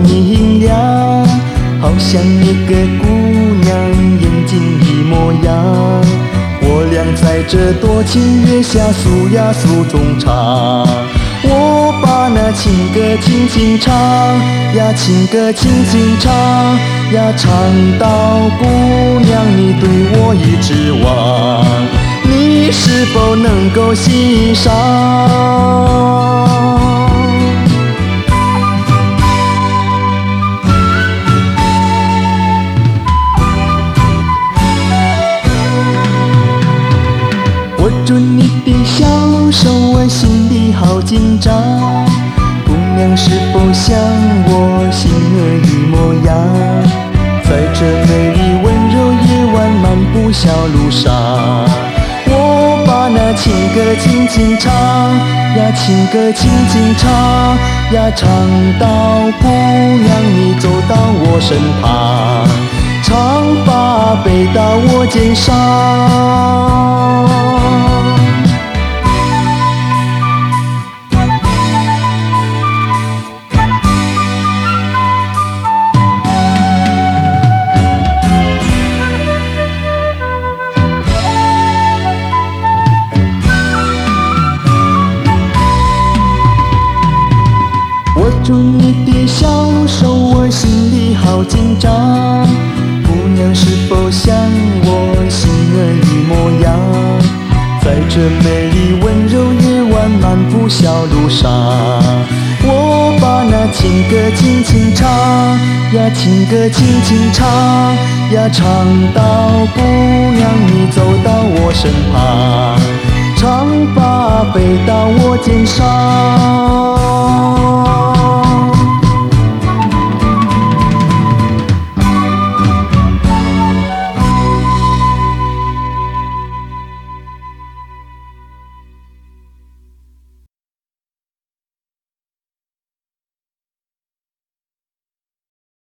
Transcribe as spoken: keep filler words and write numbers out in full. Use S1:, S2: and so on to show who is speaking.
S1: 明亮，好像一个姑娘眼睛的模样。我俩在这多情月下诉呀诉衷肠，我把那情歌轻轻唱呀，情歌轻轻唱呀，唱到姑娘你对我已知望，你是否能够欣赏？握住你的小手，我心里好紧张。姑娘是否像我心儿的模样？在这美丽温柔夜晚漫步小路上，我把那情歌轻轻唱呀，情歌轻轻唱呀，唱到姑娘你走到我身旁，长发背到我肩上。握住你的小手，我心里好紧张。姑娘是否像我心儿的模样？在这美丽温柔夜晚漫步小路上，我把那情歌轻轻唱呀，情歌轻轻唱呀，唱到姑娘你走到我身旁，长发背到我肩上。